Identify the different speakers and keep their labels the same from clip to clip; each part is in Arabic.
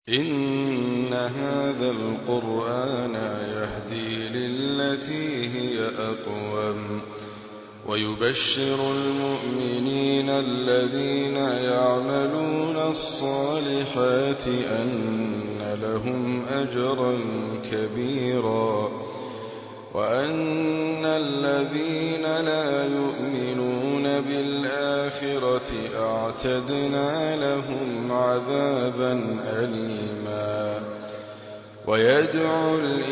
Speaker 1: إن هذا القرآن يهدي للتي هي أقوم ويبشر المؤمنين الذين يعملون الصالحات أن لهم أجرا كبيرا وأن الذين لا يؤمنون بالآخرة أعتدنا لهم عذابا أليما ويدعو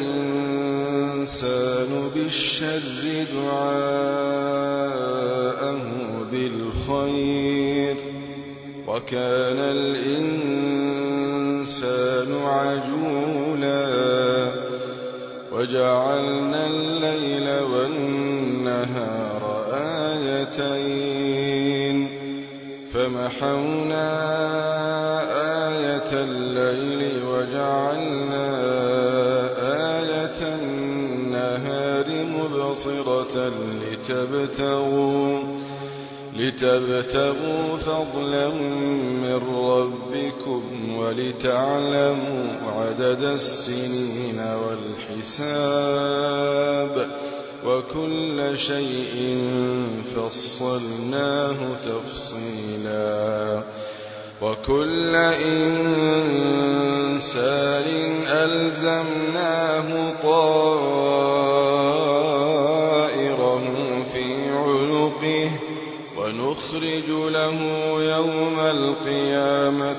Speaker 1: الإنسان بالشر دعاءه بالخير وكان الإنسان عجولا وجعلنا الليل والنهار آيتين فمحونا آية الليل وجعلنا آية النهار مبصرة لتبتغوا فضلا من ربكم ولتعلموا عدد السنين والحساب وكل شيء فصلناه تفصيلا وكل إنسان ألزمناه طائره في عنقه ونخرج له يوم القيامة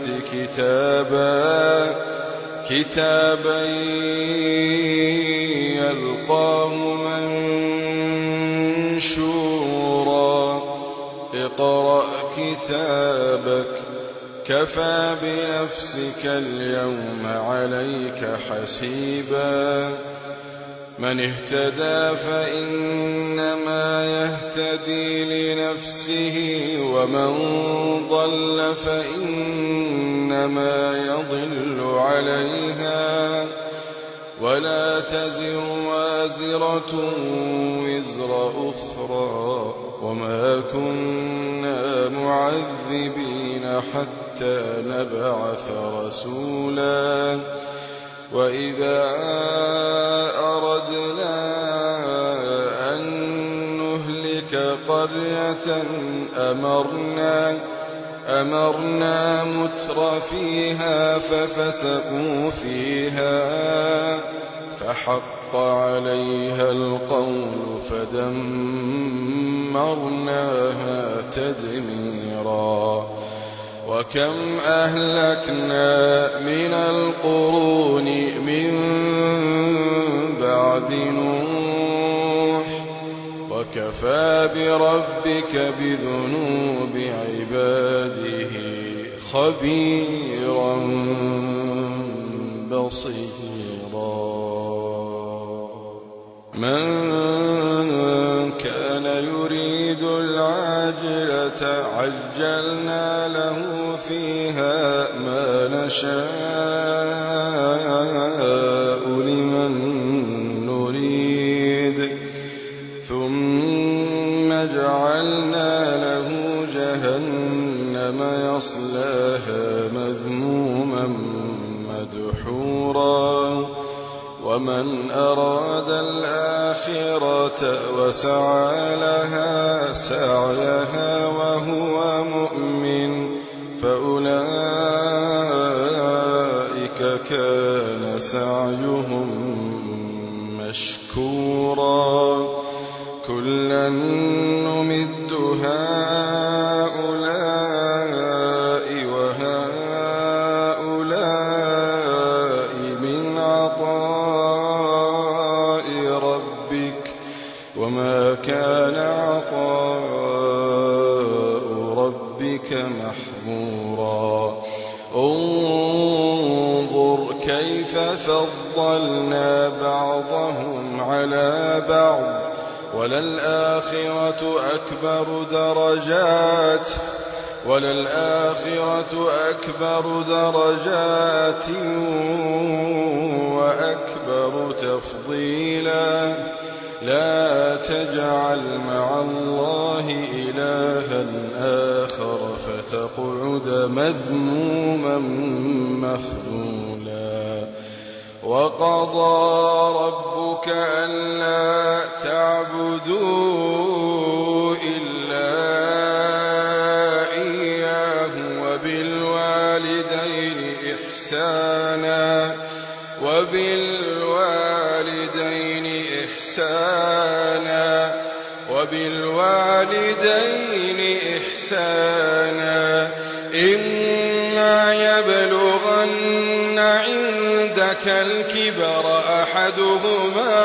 Speaker 1: كتابا يلقاه منشورا اقرأ كتابك كفى بنفسك اليوم عليك حسيبا من اهتدى فإنما يهتدي لنفسه ومن ضل فإنما يضل عليها ولا تزر وازرة وزر أخرى وما كنا معذبين حتى نبعث رسولا وإذا أردنا أن نهلك قرية أمرنا متر فيها ففسقوا فيها فحق عليها القول فدمرناها تدميرا وكم أهلكنا من القرون من بعد نوح وكفى بربك بذنوب عباده خبيرا بصيرا من كان يريد العاجلة عجلنا له فيها ما نشاء لمن نريد ثم جعلنا له جهنم يصلاها مذموما مدحورا ومن أراد الآخرة وسعى لها سعيها وهو مؤمن فأولئك كان سعيهم مشكورا كلا نمد هؤلاء وهؤلاء من عطاء ربك وما كان عطاء ربك محظورا انظر كيف فضلنا بعضهم على بعض وللآخرة أكبر درجات وأكبر تفضيلا لا تجعل مع الله إلها آخر فتقعد مذموما مخذولا. وقضى ربك ألا تعبدوا إلا إياه وبالوالدين إحسانا إما يبلغن عندك الكبر أحدهما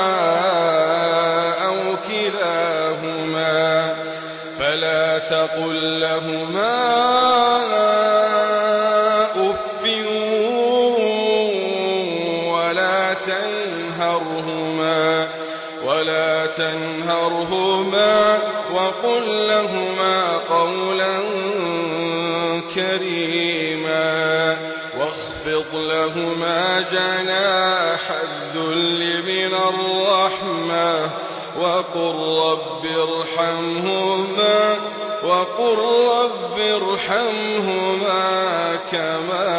Speaker 1: أو كلاهما فلا تقل لهما أف ولا تنهرهما وقل لهما قولا كريما واخفض لهما جناح الذل من الرحمة وقل رب ارحمهما كما